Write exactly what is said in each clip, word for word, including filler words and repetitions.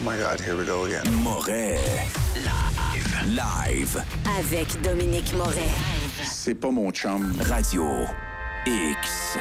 my God, here we go again. Moret. Live. Live. Avec Dominique Moret. C'est pas mon chum. Radio X.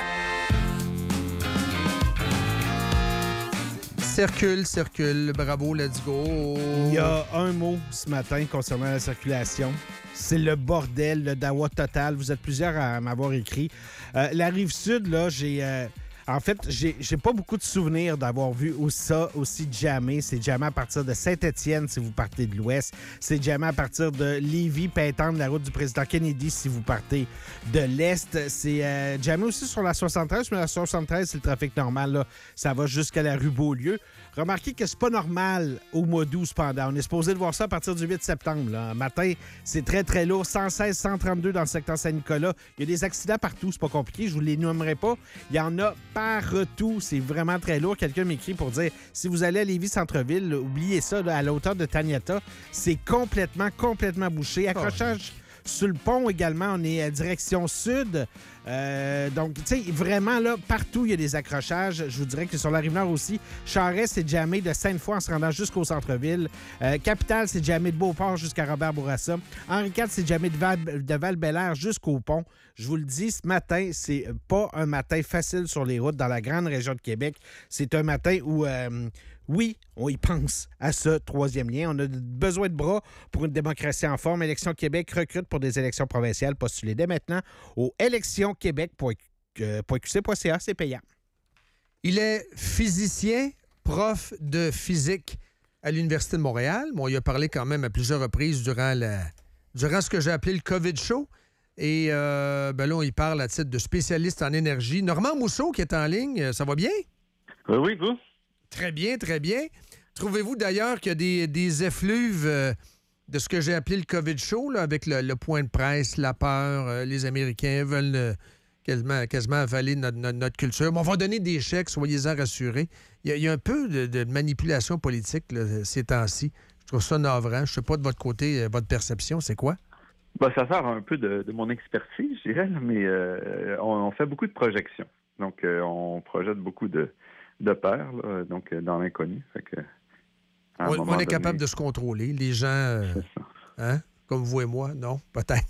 Circule, circule. Bravo, let's go. Il y a un mot ce matin concernant la circulation. C'est le bordel, le dawa total. Vous êtes plusieurs à m'avoir écrit. Euh, la Rive-Sud, là, j'ai... Euh, en fait, j'ai, j'ai pas beaucoup de souvenirs d'avoir vu ça aussi jammé. C'est jammé à partir de Saint-Étienne si vous partez de l'Ouest. C'est jammé à partir de Lévis, Pintendre, la route du président Kennedy si vous partez de l'Est. C'est euh, jammé aussi sur la soixante-treize, mais la soixante-treize, c'est le trafic normal. Là. Ça va jusqu'à la rue Beaulieu. Remarquez que c'est pas normal au mois d'août, cependant. On est supposé de voir ça à partir du huit septembre. Là. Matin, c'est très, très lourd. cent seize, cent trente-deux dans le secteur Saint-Nicolas. Il y a des accidents partout. C'est pas compliqué. Je vous les nommerai pas. Il y en a partout. C'est vraiment très lourd. Quelqu'un m'écrit pour dire, si vous allez à Lévis-Centreville, oubliez ça, là, à la hauteur de Taniata. C'est complètement, complètement bouché. Accrochage oh. sur le pont également. On est à direction sud. Euh, donc, tu sais, vraiment, là, partout, il y a des accrochages. Je vous dirais que sur la Rive-Nord aussi, Charest, c'est jammé de Sainte-Foy en se rendant jusqu'au centre-ville. Euh, Capitale, c'est jammé de Beauport jusqu'à Robert-Bourassa. Henri quatre, c'est jammé de, Val- de Val-Bélair jusqu'au pont. Je vous le dis, ce matin, c'est pas un matin facile sur les routes dans la grande région de Québec. C'est un matin où, euh, oui, on y pense à ce troisième lien. On a besoin de bras pour une démocratie en forme. Élections Québec recrute pour des élections provinciales. Postulez dès maintenant aux élections québec point q c point c a, c'est payant. Il est physicien, prof de physique à l'Université de Montréal. Bon, il a parlé quand même à plusieurs reprises durant, la, durant ce que j'ai appelé le COVID show. Et euh, ben là, il parle à titre de spécialiste en énergie. Normand Mousseau qui est en ligne, ça va bien? Oui, oui, vous? Très bien, très bien. Trouvez-vous d'ailleurs qu'il y a des, des effluves euh, de ce que j'ai appelé le COVID show, là, avec le, le point de presse, la peur, euh, les Américains veulent euh, quasiment, quasiment avaler notre, notre, notre culture. Mais on va donner des chèques, soyez-en rassurés. Il y a, il y a un peu de, de manipulation politique là, ces temps-ci. Je trouve ça navrant. Je ne sais pas de votre côté, euh, votre perception, c'est quoi? Ben, ça sort un peu de, de mon expertise, je dirais, mais euh, on, on fait beaucoup de projections. Donc, euh, on projette beaucoup de, de peur, là, donc euh, dans l'inconnu. Fait que, on, on est donné, capable de se contrôler. Les gens, euh, hein, comme vous et moi, non, peut-être.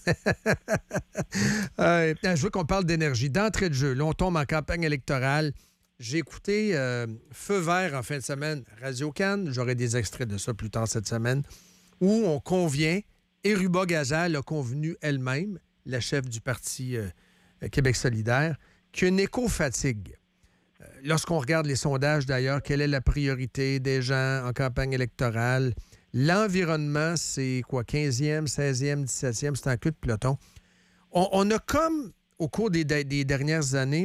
euh, je veux qu'on parle d'énergie. D'entrée de jeu, là, on tombe en campagne électorale. J'ai écouté euh, Feu vert en fin de semaine, Radio-Can. J'aurai des extraits de ça plus tard cette semaine, où on convient, et Ruba Gazal a convenu elle-même, la chef du Parti euh, Québec solidaire, qu'il y a une éco-fatigue. Euh, lorsqu'on regarde les sondages, d'ailleurs, quelle est la priorité des gens en campagne électorale? L'environnement, c'est quoi? quinzième, seizième, dix-septième, c'est en queue de peloton. On, on a comme, au cours des, des dernières années,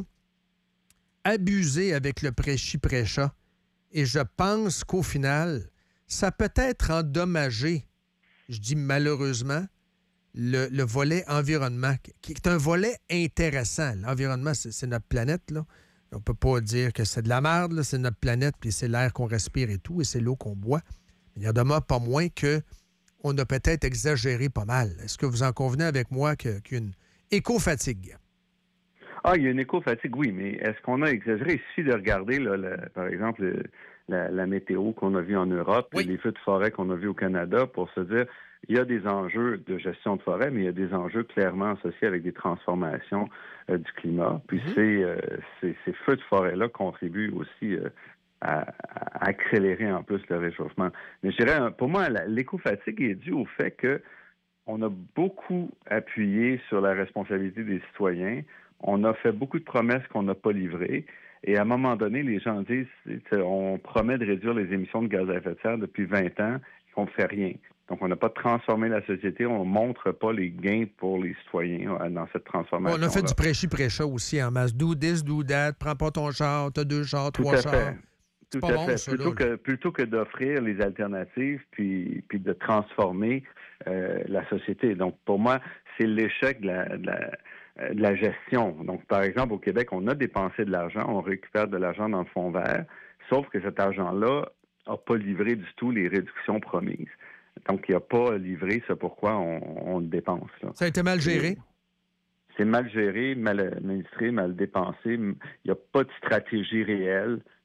abusé avec le prêchi prêcha. Et je pense qu'au final, ça peut être endommagé, je dis malheureusement, le, le volet environnement, qui est un volet intéressant. L'environnement, c'est, c'est notre planète, là. On peut pas dire que c'est de la merde, là. C'est notre planète, puis c'est l'air qu'on respire et tout, et c'est l'eau qu'on boit. Mais il y en demeure pas moins qu'on a peut-être exagéré pas mal. Est-ce que vous en convenez avec moi que, qu'il y a une éco-fatigue? Ah, il y a une éco-fatigue, oui, mais est-ce qu'on a exagéré? Il suffit de regarder, là, la, par exemple, le, la, la météo qu'on a vue en Europe, oui. Les feux de forêt qu'on a vus au Canada, pour se dire, il y a des enjeux de gestion de forêt, mais il y a des enjeux clairement associés avec des transformations euh, du climat. Puis mm-hmm. ces, euh, ces, ces feux de forêt-là contribuent aussi euh, à, à accélérer en plus le réchauffement. Mais je dirais, pour moi, la, l'éco-fatigue est due au fait que on a beaucoup appuyé sur la responsabilité des citoyens. On a fait beaucoup de promesses qu'on n'a pas livrées. Et à un moment donné, les gens disent, on promet de réduire les émissions de gaz à effet de serre depuis vingt ans, qu'on ne fait rien. Donc, on n'a pas transformé la société, on ne montre pas les gains pour les citoyens dans cette transformation. On a fait du prêchi-prêcha aussi en masse. Do this, do that, prends pas ton char, t'as deux chars, Tout trois à chars. Fait. C'est Tout pas à bon, fait. ça, plutôt, là, que, plutôt que d'offrir les alternatives puis, puis de transformer euh, la société. Donc, pour moi, c'est l'échec de la, de la de la gestion. Donc, par exemple, au Québec, on a dépensé de l'argent, on récupère de l'argent dans le fonds vert, sauf que cet argent-là n'a pas livré du tout les réductions promises. Donc, il n'a pas livré ce pourquoi on, on le dépense. Là. Ça a été mal géré? Et c'est mal géré, mal administré, mal dépensé. Il n'y a pas de stratégie réelle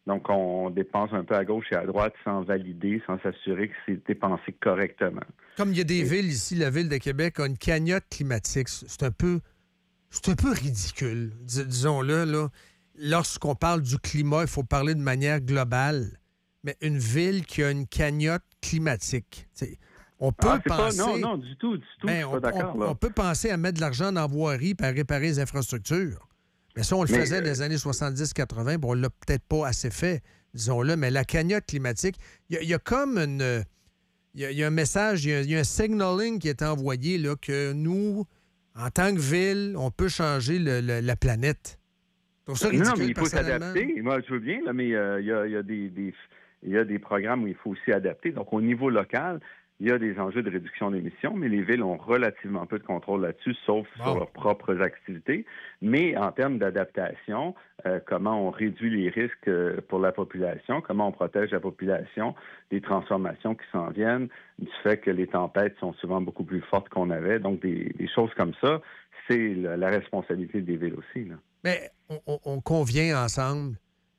Donc, on dépense un peu à gauche et à droite sans valider, sans s'assurer que c'est dépensé correctement. Comme il y a des villes ici, la ville de Québec a une cagnotte climatique. C'est un peu, c'est un peu ridicule, dis- disons-le. Là. Lorsqu'on parle du climat, il faut parler de manière globale. Mais une ville qui a une cagnotte climatique, t'sais, on peut Ah, c'est penser... pas, non, non, du tout, du tout, Ben, je suis on, pas d'accord. on- là. on peut penser à mettre de l'argent dans la voirie et à réparer les infrastructures. Mais ça, on le Mais, faisait euh, dans les années soixante-dix quatre-vingt, bon, on l'a peut-être pas assez fait, disons-le, mais la cagnotte climatique, il y, a- il y a comme une... Il y, a- il y a un message, il y a, il y a un signaling qui est envoyé, là, que nous, en tant que ville, on peut changer le- le- la planète. Je trouve ça Non, ridicule, non, mais il faut personnellement. s'adapter. Moi, je veux bien, là, mais euh, il y a, il y a des, des- il y a des programmes où il faut aussi adapter. Donc, au niveau local, il y a des enjeux de réduction d'émissions, mais les villes ont relativement peu de contrôle là-dessus, sauf Bon. sur leurs propres activités. Mais en termes d'adaptation, euh, comment on réduit les risques euh, pour la population, comment on protège la population des transformations qui s'en viennent, du fait que les tempêtes sont souvent beaucoup plus fortes qu'on avait. Donc, des, des choses comme ça, c'est la, la responsabilité des villes aussi, là. Mais on, on- on convient ensemble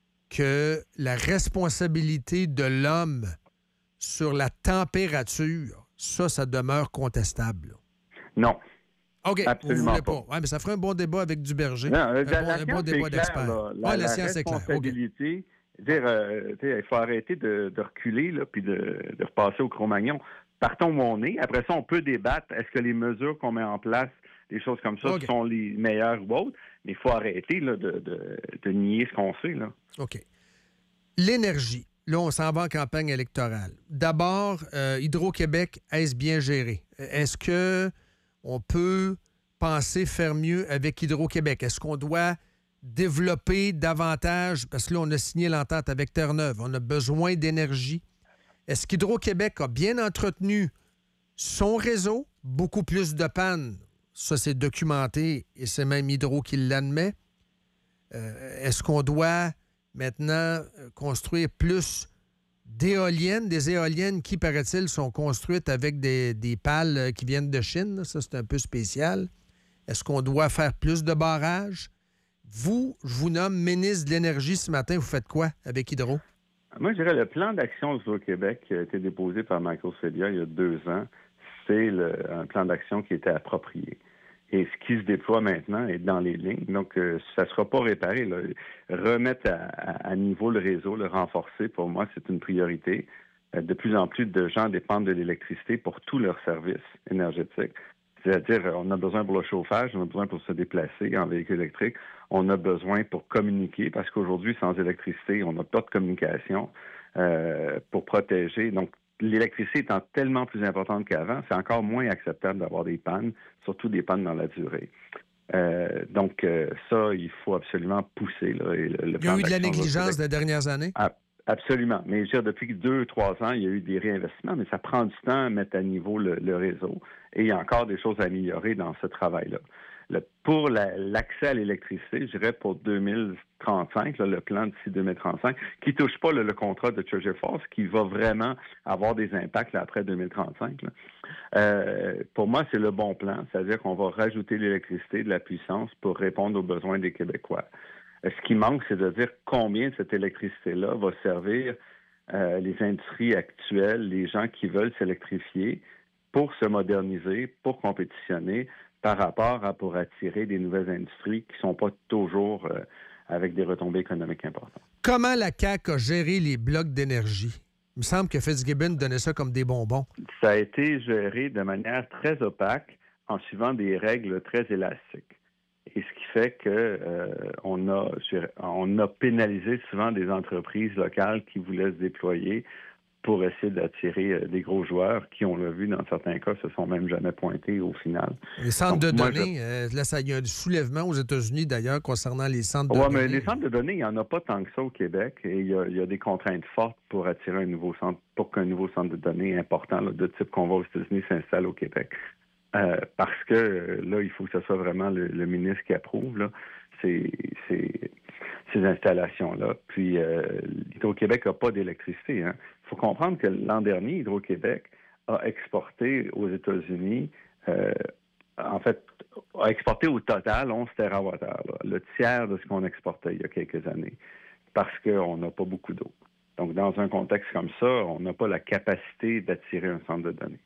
que la responsabilité de l'homme sur la température, ça, ça demeure contestable. là. Non. OK, Absolument vous voulez pas. pas. Ouais, mais ça ferait un bon débat avec Duberger. Non, un, la, bon, la un bon science débat est claire, d'experts. là. La, Ouais, la la science est claire. OK. responsabilité, dire, euh, tu sais, il faut arrêter de, de reculer là, puis de, de repasser au Cro-Magnon. Partons où on est. Après ça, on peut débattre. Est-ce que les mesures qu'on met en place, des choses comme ça, OK. sont les meilleures ou autres? Mais il faut arrêter là, de, de, de nier ce qu'on fait, là. OK. L'énergie. Là, on s'en va en campagne électorale. D'abord, euh, Hydro-Québec, est-ce bien géré? Est-ce que on peut penser faire mieux avec Hydro-Québec? Est-ce qu'on doit développer davantage? Parce que là, on a signé l'entente avec Terre-Neuve. On a besoin d'énergie. Est-ce qu'Hydro-Québec a bien entretenu son réseau? Beaucoup plus de pannes. Ça, c'est documenté et c'est même Hydro qui l'admet. Euh, est-ce qu'on doit maintenant euh, construire plus d'éoliennes, des éoliennes qui, paraît-il, sont construites avec des, des pales euh, qui viennent de Chine? Là. Ça, c'est un peu spécial. Est-ce qu'on doit faire plus de barrages? Vous, je vous nomme ministre de l'Énergie ce matin. Vous faites quoi avec Hydro? Moi, je dirais le plan d'action du Québec qui a été déposé par Michael Sedia il y a deux ans, c'est le- un plan d'action qui était approprié. Et ce qui se déploie maintenant est dans les lignes. Donc, euh, ça ne sera pas réparé, là. Remettre à, à- à niveau le réseau, le renforcer, pour moi, c'est une priorité. Euh, de plus en plus de gens dépendent de l'électricité pour tous leurs services énergétiques. C'est-à-dire, on a besoin pour le chauffage, on a besoin pour se déplacer en véhicule électrique, on a besoin pour communiquer, parce qu'aujourd'hui, sans électricité, on n'a pas de communication euh, pour protéger. Donc, l'électricité étant tellement plus importante qu'avant, c'est encore moins acceptable d'avoir des pannes, surtout des pannes dans la durée. Euh, donc, euh, ça, il faut absolument pousser. Là, et le, le Il y a plan eu de la d'action négligence va- des dernières années? Ah, absolument. Mais je veux dire, depuis deux, trois ans, il y a eu des réinvestissements, mais ça prend du temps à mettre à niveau le, le réseau. Et il y a encore des choses à améliorer dans ce travail-là. Le- pour la- l'accès à l'électricité, je dirais pour deux mille trente-cinq, là, le plan d'ici deux mille trente-cinq, qui ne touche pas le, le contrat de Treasure Force, qui va vraiment avoir des impacts là, après deux mille trente-cinq. Là. Euh, pour moi, c'est le bon plan, c'est-à-dire qu'on va rajouter de l'électricité, de la puissance pour répondre aux besoins des Québécois. Euh, Ce qui manque, c'est de dire combien de cette électricité-là va servir euh, les industries actuelles, les gens qui veulent s'électrifier pour se moderniser, pour compétitionner par rapport à pour attirer des nouvelles industries qui ne sont pas toujours euh, avec des retombées économiques importantes. Comment la C A Q a géré les blocs d'énergie? Il me semble que Fitzgibbon donnait ça comme des bonbons. Ça a été géré de manière très opaque en suivant des règles très élastiques. Et ce qui fait que euh, on a on a pénalisé souvent des entreprises locales qui voulaient se déployer pour essayer d'attirer euh, des gros joueurs qui, on l'a vu dans certains cas, se sont même jamais pointés au final. Les centres Donc, de moi, données, euh, là, ça, il y a un soulèvement aux États-Unis, d'ailleurs, concernant les centres de Oui, données. mais les centres de données, il n'y en a pas tant que ça au Québec. Et il y a, il y a des contraintes fortes pour attirer un nouveau centre, pour qu'un nouveau centre de données important, là, de type qu'on voit aux États-Unis, s'installe au Québec. Euh, parce que euh, là, il faut que ce soit vraiment le, le ministre qui approuve là, ces, ces, ces installations-là. Puis, euh, Hydro-Québec n'a pas d'électricité. Il hein. faut comprendre que l'an dernier, Hydro-Québec a exporté aux États-Unis, euh, en fait, a exporté au total onze térawattheures, là, le tiers de ce qu'on exportait il y a quelques années. parce qu'on n'a pas beaucoup d'eau. Donc, dans un contexte comme ça, on n'a pas la capacité d'attirer un centre de données.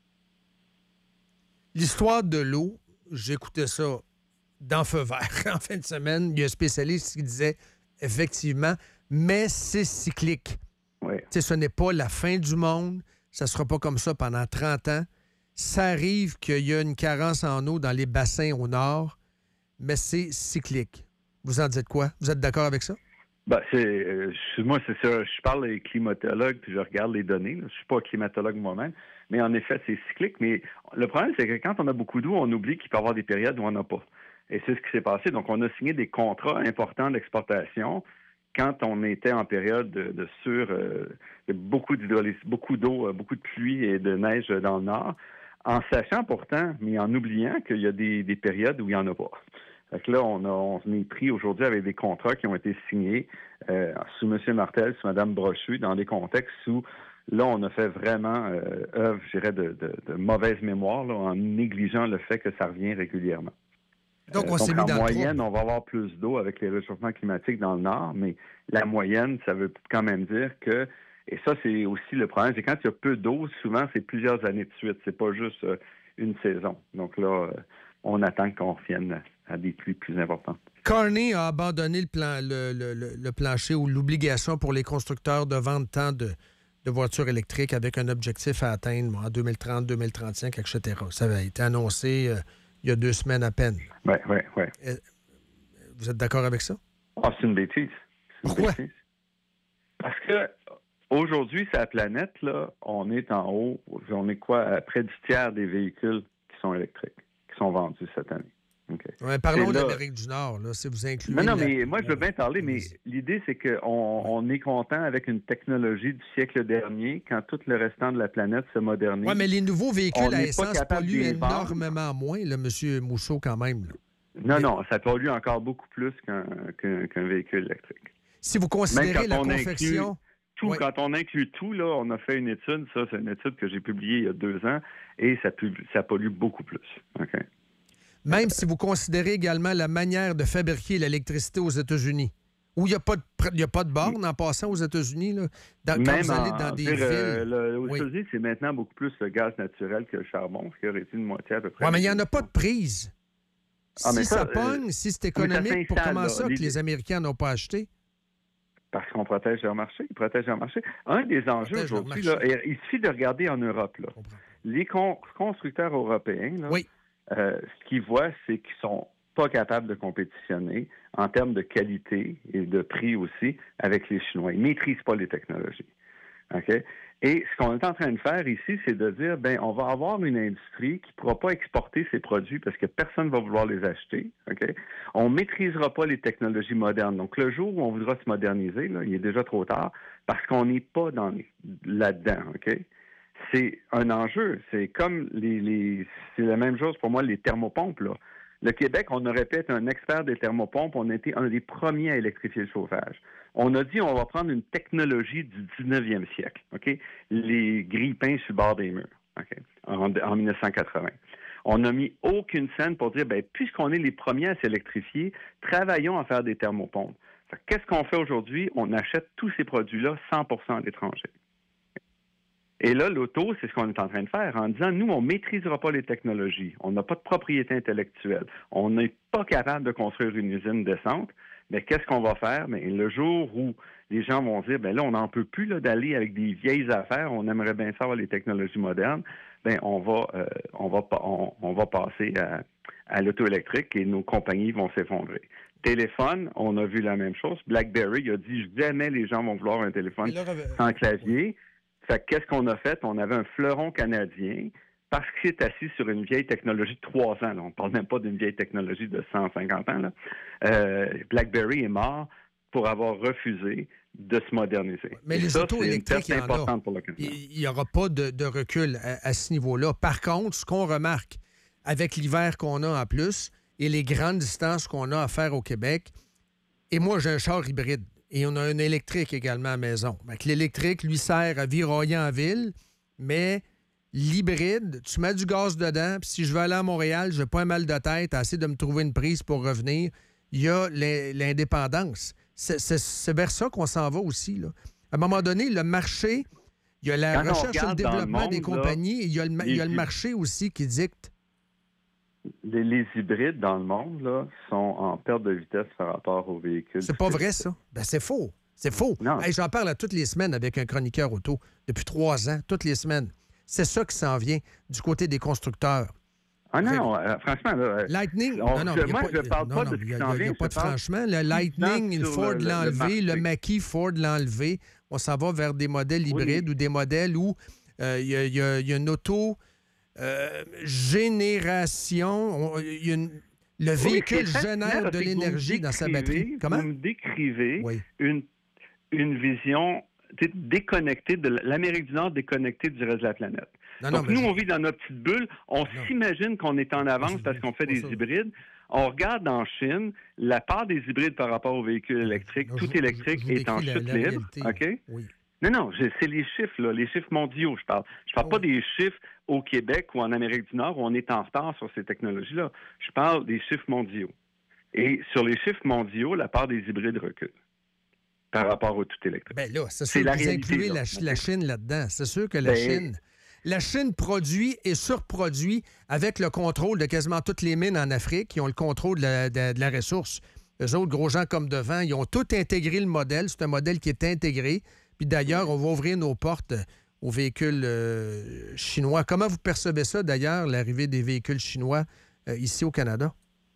L'histoire de l'eau, j'écoutais ça dans Feu vert en fin de semaine. Il y a un spécialiste qui disait, effectivement, mais c'est cyclique. Oui. Tu sais, ce n'est pas la fin du monde. Ça ne sera pas comme ça pendant trente ans. Ça arrive qu'il y a une carence en eau dans les bassins au nord, mais c'est cyclique. Vous en dites quoi? Vous êtes d'accord avec ça? Ben, c'est, euh, je- moi, c'est ça. Je parle des climatologues, puis je regarde les données. Là. Je suis pas climatologue moi-même, mais en effet, c'est cyclique. Mais le problème, c'est que quand on a beaucoup d'eau, on oublie qu'il peut y avoir des périodes où on n'en a pas. Et c'est ce qui s'est passé. Donc, on a signé des contrats importants d'exportation quand on était en période de, de sur euh, de beaucoup d'hydrolyse, beaucoup d'eau, euh, beaucoup de pluie et de neige dans le nord, en sachant pourtant, mais en oubliant qu'il y a des, des périodes où il n'y en a pas. Fait que là, on, a, on est pris aujourd'hui avec des contrats qui ont été signés euh, sous M. Martel, sous Mme Brochu, dans des contextes où, là, on a fait vraiment euh, œuvre, je dirais, de, de, de mauvaise mémoire, là, en négligeant le fait que ça revient régulièrement. Donc, on Euh, s'est donc mis en dans le moyenne, trouble. on va avoir plus d'eau avec les réchauffements climatiques dans le nord, mais la moyenne, ça veut quand même dire que, et ça, c'est aussi le problème, c'est quand il y a peu d'eau, souvent, c'est plusieurs années de suite. C'est pas juste euh, une saison. Donc là, euh, on attend qu'on revienne à des pluies plus importantes. Carney a abandonné le, plan, le, le- le- le plancher ou l'obligation pour les constructeurs de vendre tant de, de voitures électriques avec un objectif à atteindre bon, en deux mille trente, deux mille trente-cinq, et cetera. Ça avait été annoncé euh, il y a deux semaines à peine. Oui, oui, oui. Vous êtes d'accord avec ça? Ah, c'est une bêtise. C'est une Pourquoi? bêtise. Parce que aujourd'hui, sur la planète, là, on est en haut, on est quoi, à près du tiers des véhicules qui sont électriques, qui sont vendus cette année. OK. Ouais, parlons Et de là- l'Amérique du Nord, là, si vous incluez... Non, non, la- mais moi, je veux bien parler, mais Allez-y. l'idée, c'est qu'on on est content avec une technologie du siècle dernier quand tout le restant de la planète se modernise. Oui, mais les nouveaux véhicules On à n'est pas essence capable de polluent les vendre. énormément moins, là, M. Mousseau, quand même. là. Non, non, ça pollue encore beaucoup plus qu'un qu'un- qu'un véhicule électrique. Si vous Même considérez quand la on confection... inclut tout, Oui. quand on inclut tout, là, on a fait une étude, ça, c'est une étude que j'ai publiée il y a deux ans, et ça, pub- ça pollue beaucoup plus. OK? Même si vous considérez également la manière de fabriquer l'électricité aux États-Unis, où il n'y a pas de pr- il y a pas de borne en passant aux États-Unis, là, dans, quand Même vous allez en- dans des dire, euh, villes. le- aux Oui. États-Unis, c'est maintenant beaucoup plus le gaz naturel que le charbon, ce qui aurait été une moitié à peu près. Oui, mais il n'y en a pas de prise. Ah, mais si ça, ça, euh, pogne, si c'est mais ça économique, pour s'installe, comment là. ça que Les- les Américains n'ont pas acheté? Parce qu'on protège leur marché, ils protègent leur marché. Un des enjeux Protège leur aujourd'hui, marché. là, et il suffit de regarder en Europe, là. Je comprends. Les con- constructeurs européens, là, Oui. euh, ce qu'ils voient, c'est qu'ils sont pas capables de compétitionner en termes de qualité et de prix aussi avec les Chinois. Ils maîtrisent pas les technologies. OK? Et ce qu'on est en train de faire ici, c'est de dire, ben, on va avoir une industrie qui ne pourra pas exporter ses produits parce que personne ne va vouloir les acheter. OK? On ne maîtrisera pas les technologies modernes. Donc, le jour où on voudra se moderniser, là, il est déjà trop tard parce qu'on n'est pas dans les- là-dedans. OK? C'est un enjeu. C'est comme les, les c'est la même chose pour moi, les thermopompes, là. Le Québec, on aurait pu être un expert des thermopompes. On a été un des premiers à électrifier le chauffage. On a dit on va prendre une technologie du dix-neuvième siècle, OK? Les grille-pains sur le bord des murs, OK? En, en mille neuf cent quatre-vingts. On n'a mis aucune scène pour dire, ben, puisqu'on est les premiers à s'électrifier, travaillons à faire des thermopompes. Fait que Qu'est-ce qu'on fait aujourd'hui? On achète tous ces produits-là cent pour cent à l'étranger. Et là, l'auto, c'est ce qu'on est en train de faire en disant, nous, on ne maîtrisera pas les technologies. On n'a pas de propriété intellectuelle. On n'est pas capable de construire une usine décente. Mais qu'est-ce qu'on va faire? Mais le jour où les gens vont dire, ben là, on n'en peut plus là, d'aller avec des vieilles affaires, on aimerait bien savoir les technologies modernes, ben on va, euh, on va, pa- on, on va passer à, à l'auto électrique et nos compagnies vont s'effondrer. Téléphone, on a vu la même chose. BlackBerry il a dit, jamais les gens vont vouloir un téléphone Et là, euh, sans clavier. Fait que qu'est-ce qu'on a fait? On avait un fleuron canadien parce qu'il s'est assis sur une vieille technologie de trois ans. Là. On ne parle même pas d'une vieille technologie de cent cinquante ans. Là. Euh, BlackBerry est mort pour avoir refusé de se moderniser. Mais Et les ça, autos c'est une électriques, perte il y en a. importante pour le Canada. Il n'y aura pas de, de recul à, à ce niveau-là. Par contre, ce qu'on remarque avec l'hiver qu'on a en plus et les grandes distances qu'on a à faire au Québec, et moi, j'ai un char hybride et on a un électrique également à la maison. Fait que l'électrique, lui, sert à viroyer en ville, mais l'hybride, tu mets du gaz dedans, puis si je veux aller à Montréal, je n'ai pas un mal de tête à essayer de me trouver une prise pour revenir. Il y a l'in- l'indépendance. c'est, c'est, c'est vers ça qu'on s'en va aussi, là. À un moment donné, le marché, il y a la Quand on recherche et le regarde dans le développement monde, des compagnies, là, et il y a le, ma- il y a le les- marché aussi qui dicte. Les, les hybrides dans le monde là, sont en perte de vitesse par rapport aux véhicules. C'est pas vrai, ça. Ben, c'est faux. C'est faux. Non. Hey, j'en parle à toutes les semaines avec un chroniqueur auto, depuis trois ans, toutes les semaines. C'est ça qui s'en vient du côté des constructeurs. Ah non, non, euh, franchement, là, euh, Lightning, on- non, non, je- il y a moi, pas, je parle non, pas non, de ce il qui y a- s'en il y a vient, pas je de parle franchement. Le Lightning, sur Ford le- l'a le enlevé, le marché. Mach-E, Ford l'a enlevé. On s'en va vers des modèles hybrides ou des modèles où euh, il y, a- il y a- il y a une auto euh, génération. on- il y a une- le Oui, véhicule c'est fascinant, génère parce de que vous me l'énergie dans sa batterie. décrivez- Comment? Vous me décrivez Oui. une, une vision tu sais, déconnectée de l'Amérique du Nord, déconnectée du reste de la planète. Non, non, Donc, mais nous, je- on vit dans notre petite bulle. On Non. s'imagine qu'on est en avance je- parce qu'on fait pas des ça. hybrides. On regarde en Chine, la part des hybrides par rapport aux véhicules électriques, Non, je tout vous- électrique je vous est en décris la- chute la libre. réalité. OK? Oui. Non, non, je- c'est les chiffres, là, les chiffres mondiaux, je parle. Je parle pas Oui. des chiffres au Québec ou en Amérique du Nord où on est en retard sur ces technologies-là. Je parle des chiffres mondiaux. Et sur les chiffres mondiaux, la part des hybrides recule par rapport au tout électrique. Ben là, c'est C'est sûr la que vous réalité, incluez là. la, Ch- la Chine là-dedans. C'est sûr que la Ben- Chine... La Chine produit et surproduit avec le contrôle de quasiment toutes les mines en Afrique. Ils ont le contrôle de la, de- de la ressource. Eux autres, gros gens comme devant, ils ont tout intégré le modèle. C'est un modèle qui est intégré. Puis d'ailleurs, on va ouvrir nos portes euh, aux véhicules euh, chinois. Comment vous percevez ça, d'ailleurs, l'arrivée des véhicules chinois euh, ici au Canada?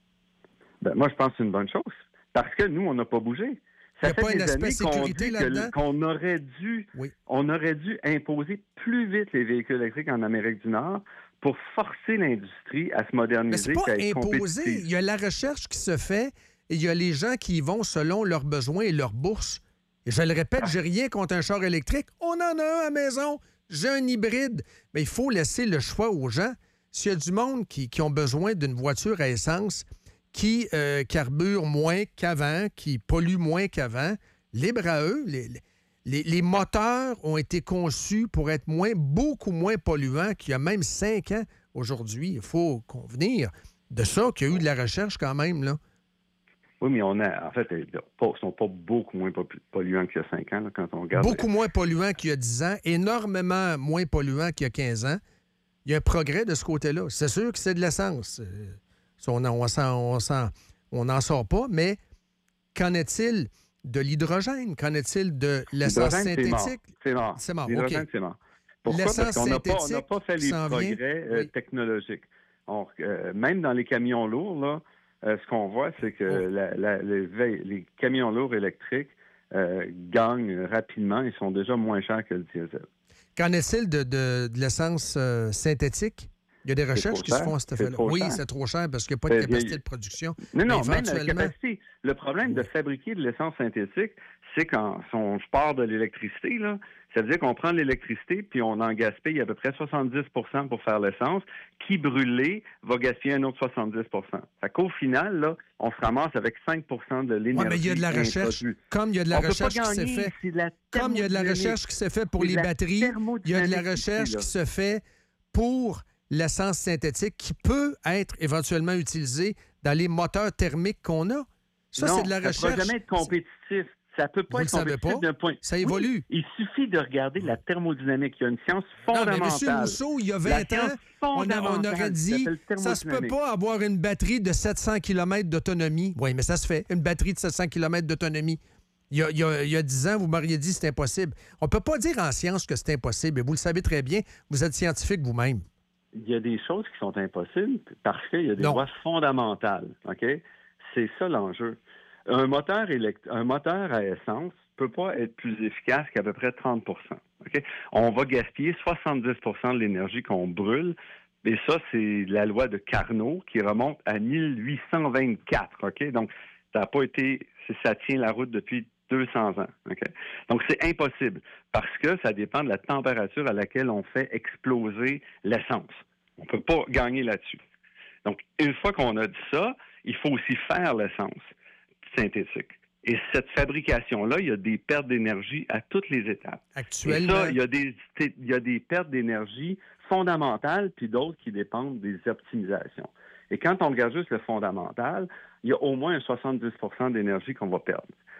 Ben, moi, je pense que c'est une bonne chose. Parce que nous, on n'a pas bougé. Il y Ça a fait pas un des aspect années qu'on sécurité dit que là-dedans? le- qu'on aurait dû, Oui. on aurait dû imposer plus vite les véhicules électriques en Amérique du Nord pour forcer l'industrie à se Mais moderniser c'est pas et à être imposé. compétitive. Il y a la recherche qui se fait et il y a les gens qui y vont selon leurs besoins et leurs bourses. Et je le répète, j'ai rien contre un char électrique. On en a un à la maison. J'ai un hybride. Mais il faut laisser le choix aux gens. S'il y a du monde qui, qui ont besoin d'une voiture à essence qui euh, carbure moins qu'avant, qui pollue moins qu'avant, libre à eux. Les, les, les moteurs ont été conçus pour être moins, beaucoup moins polluants qu'il y a même cinq ans aujourd'hui. Il faut convenir de ça, qu'il y a eu de la recherche quand même, là. Oui, mais on a, en fait, ils ne sont pas beaucoup moins popu- polluants qu'il y a cinq ans, là, quand on regarde. Beaucoup moins polluants qu'il y a dix ans, énormément moins polluants qu'il y a quinze ans. Il y a un progrès de ce côté-là. C'est sûr que c'est de l'essence. Euh, ça, On n'en on s'en- on s'en- on n'en sort pas, mais qu'en est-il de l'hydrogène? Qu'en est-il de l'essence L'hydrogène, c'est mort. synthétique? C'est mort. C'est mort, L'hydrogène, OK. c'est mort. Pourquoi? L'essence Parce qu'on n'a pas, on n'a synthétique pas fait les s'en vient. progrès euh, Oui. technologiques. On- euh, même dans les camions lourds, là, euh, ce qu'on voit, c'est que Oh. la- la- les, ve- les camions lourds électriques euh, gagnent rapidement. Ils sont déjà moins chers que le diesel. Qu'en est-il de, de- de l'essence euh, synthétique? Il y a des recherches trop qui se cher. font à cet C'est effet-là. trop Oui, cher. c'est trop cher parce qu'il n'y a pas de Euh, capacité il y a- de production. Non, non, Mais même la éventuellement- capacité. Le problème de fabriquer de l'essence synthétique, c'est quand on part de l'électricité, là, ça veut dire qu'on prend l'électricité puis on en gaspille à peu près soixante-dix pour cent pour faire l'essence, qui brûlée va gaspiller un autre soixante-dix pour cent. Fait qu'au final, là, on se ramasse avec cinq pour cent de l'énergie. Oui, mais il y a de la recherche. introduite. Comme il y a de la On peut pas recherche qui s'est gagner, fait. c'est de la Comme il y a de la thermodynamique. recherche qui s'est fait pour C'est les de la batteries, il y a de la thermodynamique recherche ici, là. qui se fait pour l'essence synthétique qui peut être éventuellement utilisée dans les moteurs thermiques qu'on a. Ça, Non, c'est de la ça recherche. ne pourra jamais être compétitif. Ça peut pas Vous être le savez compétitif pas. d'un point. Ça Oui, évolue. il suffit de regarder la thermodynamique. Il y a une science Non, mais fondamentale. M. Rousseau, il y a La vingt science ans, on, a- on fondamentale aurait qui dit s'appelle ça se peut thermodynamique. pas avoir une batterie de sept cents kilomètres d'autonomie. Oui, mais ça se fait, une batterie de sept cents kilomètres d'autonomie. Il y, a, il, y a, il y a dix ans, vous m'auriez dit que c'est impossible. On ne peut pas dire en science que c'est impossible. Et vous le savez très bien, vous êtes scientifique vous-même. Il y a des choses qui sont impossibles parce qu'il y a des Non. lois fondamentales. OK? C'est ça l'enjeu. Un moteur, élect... un moteur à essence ne peut pas être plus efficace qu'à peu près trente pour cent. OK? On va gaspiller soixante-dix pour cent de l'énergie qu'on brûle. Et ça, c'est la loi de Carnot qui remonte à mille huit cent vingt-quatre. OK? Donc, ça n'a pas été. Ça tient la route depuis deux cents ans. OK? Donc, c'est impossible parce que ça dépend de la température à laquelle on fait exploser l'essence. On ne peut pas gagner là-dessus. Donc, une fois qu'on a dit ça, il faut aussi faire l'essence synthétique. Et cette fabrication-là, il y a des pertes d'énergie à toutes les étapes. Et Actuellement, ça, il y a des, il y a des pertes d'énergie fondamentales, puis d'autres qui dépendent des optimisations. Et quand on regarde juste le fondamental, il y a au moins un soixante-dix pour cent d'énergie qu'on va perdre.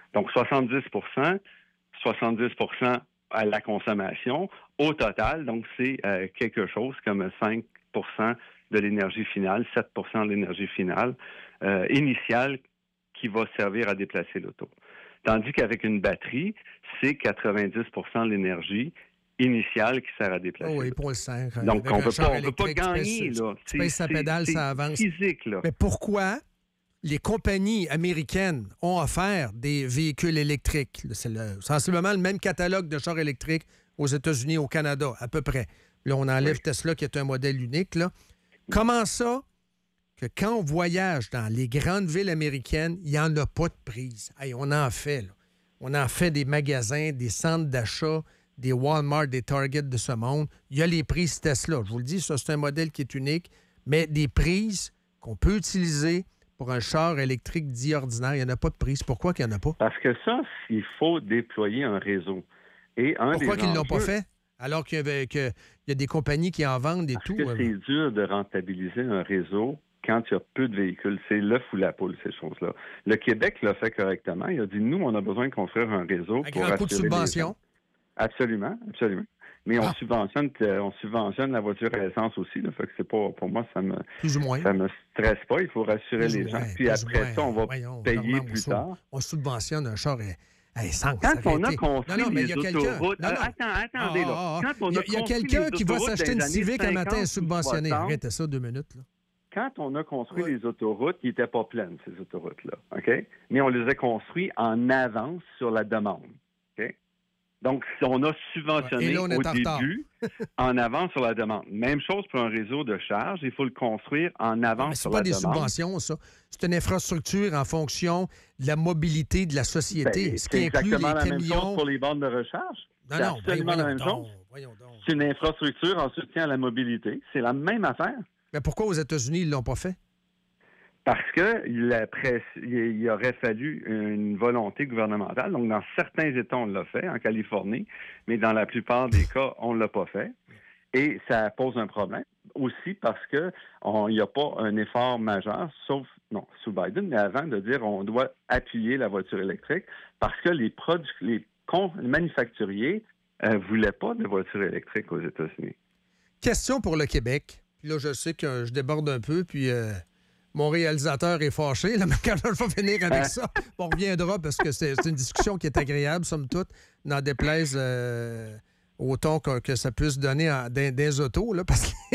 Donc, soixante-dix pour cent, soixante-dix pour cent à la consommation. Au total, donc, c'est euh, quelque chose comme cinq pour cent de l'énergie finale, sept pour cent de l'énergie finale euh, initiale qui va servir à déplacer l'auto. Tandis qu'avec une batterie, c'est quatre-vingt-dix pour cent de l'énergie initiale qui sert à déplacer. Oh oui, pour le cinq. Donc, on ne peut pas, on peut pas gagner. Tu, là. tu pèses sa pédale, ça avance. C'est physique, là. Mais pourquoi les compagnies américaines ont offert des véhicules électriques? C'est le, sensiblement le même catalogue de chars électriques aux États-Unis, au Canada, à peu près. Là, on enlève oui. Tesla, qui est un modèle unique. Là. Comment ça que quand on voyage dans les grandes villes américaines, il n'y en a pas de prise? Hey, on en fait, là. On en fait des magasins, des centres d'achat, des Walmart, des Target de ce monde. Il y a les prises Tesla. Je vous le dis, ça, c'est un modèle qui est unique, mais des prises qu'on peut utiliser pour un char électrique dit ordinaire, il n'y en a pas de prise. Pourquoi qu'il n'y en a pas? Parce que ça, il faut déployer un réseau. Et un Pourquoi des qu'ils ne l'ont enjeux... pas fait? Alors qu'il y, avait, que, il y a des compagnies qui en vendent et Parce tout. que euh... c'est dur de rentabiliser un réseau quand il y a peu de véhicules. C'est l'œuf ou la poule, ces choses-là. Le Québec l'a fait correctement. Il a dit, nous, on a besoin de construire un réseau un pour grand coup de subvention. Absolument, absolument. Mais ah. on subventionne on subventionne la voiture à essence aussi. Là, fait que c'est pas, pour moi, ça me plus ou moins. ça me stresse pas. Il faut rassurer plus les gens. Moins, Puis après ça, on va Voyons, payer plus ça. tard. On subventionne un char à essence. Quand on arrêtez. a construit non, non, mais les autoroutes... Non, non. Attends, attendez, là. Ah, ah, Quand on a il y a, a quelqu'un qui va s'acheter une Civic un matin subventionnée. Arrêtez ça deux minutes, là. Quand on a construit ouais. les autoroutes, ils n'étaient pas pleines, ces autoroutes-là. OK? Mais on les a construits en avance sur la demande. OK? Donc, on a subventionné là, on au début en avance sur la demande. Même chose pour un réseau de charge. Il faut le construire en avance sur la demande. Ce n'est pas des subventions, ça. C'est une infrastructure en fonction de la mobilité de la société. Ben, ce qui c'est inclut exactement les la camions. même chose pour les bornes de recharge. Non, c'est non, absolument voyons la même donc, chose. voyons donc. C'est une infrastructure en soutien à la mobilité. C'est la même affaire. Mais pourquoi aux États-Unis, ils ne l'ont pas fait? Parce que il, presse, il aurait fallu une volonté gouvernementale. Donc, dans certains États, on l'a fait, en Californie, mais dans la plupart des cas, on ne l'a pas fait. Et ça pose un problème. Aussi parce qu'il n'y a pas un effort majeur, sauf, non, sous Biden, mais avant de dire on doit appuyer la voiture électrique parce que les, produ- les, con- les manufacturiers ne euh, voulaient pas de voiture électrique aux États-Unis. Question pour le Québec. Puis là, je sais que je déborde un peu, puis euh, mon réalisateur est fâché. Là, mais quand je vais finir avec ça, on reviendra parce que c'est, c'est une discussion qui est agréable, somme toute, n'en déplaise euh, autant que, que ça puisse donner en, des, des autos. Là, parce que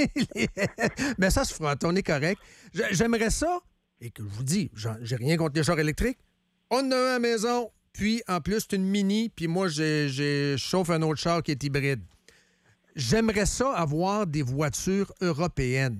mais ça se frotte, on est correct. J'aimerais ça, et que je vous dis, j'ai rien contre les chars électriques. On en a un à la maison, puis en plus, c'est une mini, puis moi, j'ai, j'ai, je chauffe un autre char qui est hybride. J'aimerais ça avoir des voitures européennes.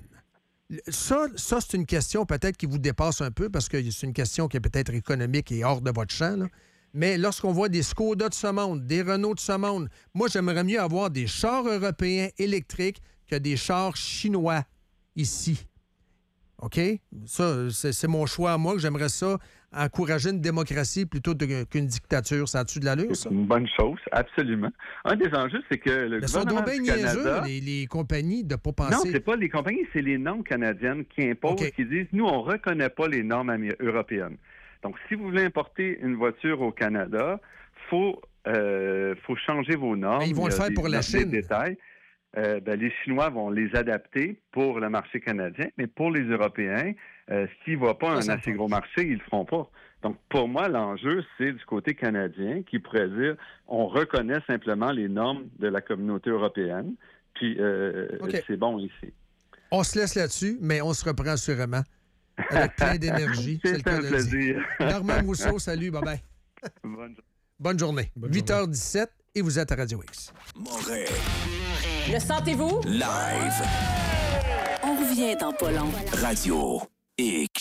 Ça, ça, c'est une question peut-être qui vous dépasse un peu parce que c'est une question qui est peut-être économique et hors de votre champ. Là. Mais lorsqu'on voit des Skoda de ce monde, des Renault de ce monde, moi, j'aimerais mieux avoir des chars européens électriques que des chars chinois ici. OK? Ça, c'est, c'est mon choix à moi, que j'aimerais ça encourager une démocratie plutôt de, qu'une dictature. Ça a-tu de l'allure, ça? C'est une bonne chose, absolument. Un des enjeux, c'est que le Mais gouvernement bien du Canada... niaiseux, les, les compagnies, de ne pas penser... Non, c'est pas les compagnies, c'est les normes canadiennes qui imposent, okay. qui disent, nous, on ne reconnaît pas les normes amé- européennes. Donc, si vous voulez importer une voiture au Canada, il faut, euh, faut changer vos normes. Mais ils vont le faire des, pour la Chine. Détails. Euh, ben, les Chinois vont les adapter pour le marché canadien, mais pour les Européens, euh, s'ils ne voient pas ça, un assez gros marché, ils ne le feront pas. Donc, pour moi, l'enjeu, c'est du côté canadien qui pourrait dire on reconnaît simplement les normes de la communauté européenne, puis euh, okay. c'est bon ici. On se laisse là-dessus, mais on se reprend assurément avec plein d'énergie. c'est c'est le un plaisir. Normand Mousseau, salut, bye-bye. Bonne, Bonne journée. Bonne huit heures dix-sept et vous êtes à Radio X. Moret. Le sentez-vous? Live. On revient dans pas long. Radio X.